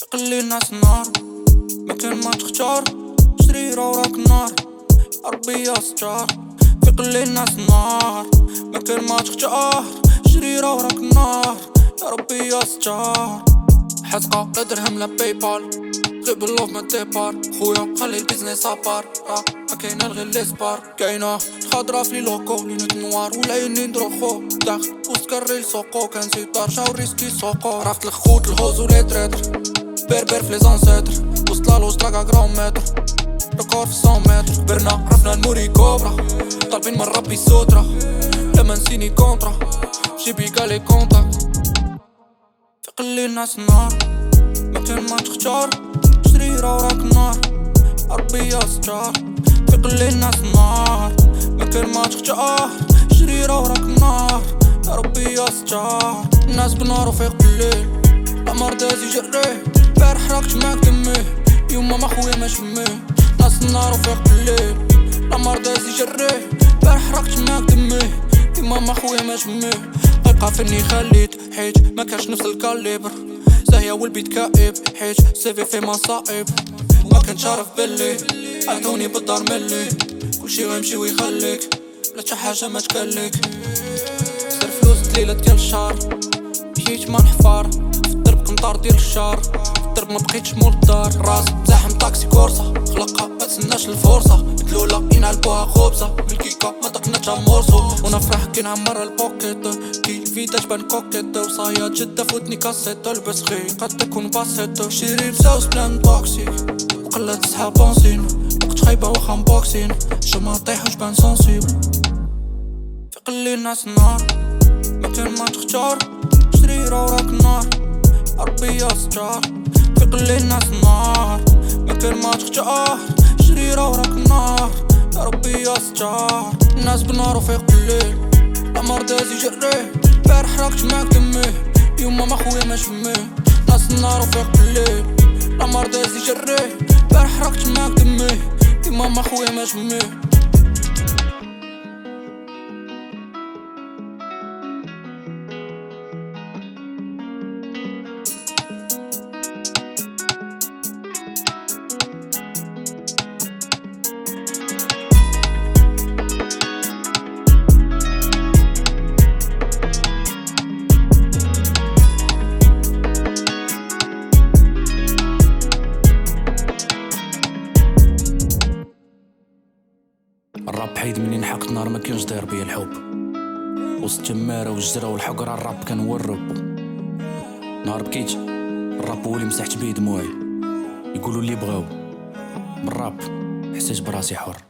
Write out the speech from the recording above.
تقلي الناس النار ما كان ما تختار شري وراك النار ربي يا ستار في قلي الناس النار ما كان ما تختار شري وراك النار يا ربي يا ستار حزقة لا درهم لا باي بال غير باللوف ما ديبار خويا خلي البيزنس ابار ما كاينه غير ليسبار كاينه الخضرا في لي لوكو لينوت نوار ولا ينين دروخو داخل وسكري السوقو كان سيطار شاو ريسكي سوقو عرفت الخوت الهوز ولي تريتر بير في لي زانسيتر وسط لالوز تلاقا جرام متر ركور في 100 متر كبرنا عرفنا الموري كوبرا طالبين من ربي سترة لما نسيني كونترا جيبي قالي كونتاكت في قلي الناس النار ما كان ما تختار شري وراك النار ربي يا ستار في قلي الناس النار ما كان ما تختار شري وراك النار يا ربي يا ستار الناس بالنار وفيق بالليل القمر دازي جريه بارح راكت معاك دميه يوما ما خويا ما شميه ناس النار وفيق بالليل القمر دازي جريه بارح راكت معاك دميه يوما ما خويا ما شميه غيبقى فيني خليت حيت ما كانش نفس الكاليبر زاهية والبيت كئيب حيت سيفي في مصائب ما كنتش عارف باللي عطوني بالدار ملي كلشي غيمشي ويخليك بلا تا حاجة ما تكليك سير فلوس ليلة ديال الشهر مشيت ما نحفار في الدرب كمطار ديال الشهر في الدرب ما بقيتش مول الدار راس زاحم طاكسي كورسة خلقها ما تسناش الفرصة مدلولة ينعلبوها خبزة بالكيكة ما دقناتها مورسو وانا فرح كي نعمر البوكيت كي الفيدا تبان كوكيت وصايا جدة فوتني كاسيت لبس خي قد تكون باسيت شيري بساوس بلان توكسيك وقلت صحاب بونسين وقت خايبة واخا مبوكسين شو ما طيح وجبان سونسيبل في قلي الناس النار ما كان ما تختار شري وراك النار ربي يا ستار في قلي الناس النار ما كان ما تختار شري وراك النار يا ربي يا ستار الناس بالنار وفيق بالليل القمر دازي جريه بارح راكت معاك دميه يوما ما خويا ما شميه ناس النار وفيق بالليل القمر دازي جريه بارح راكت معاك دميه يوما ما خويا ما شميه الراب حيد مني نحقت نهار ما كانش داير بيا الحب وسط التمارة والجزرة والحقرة الراب كان هو الرب نهار بكيت الراب هو اللي مسحت بيه دموعي يقولوا اللي بغاو من الراب حسيت براسي حر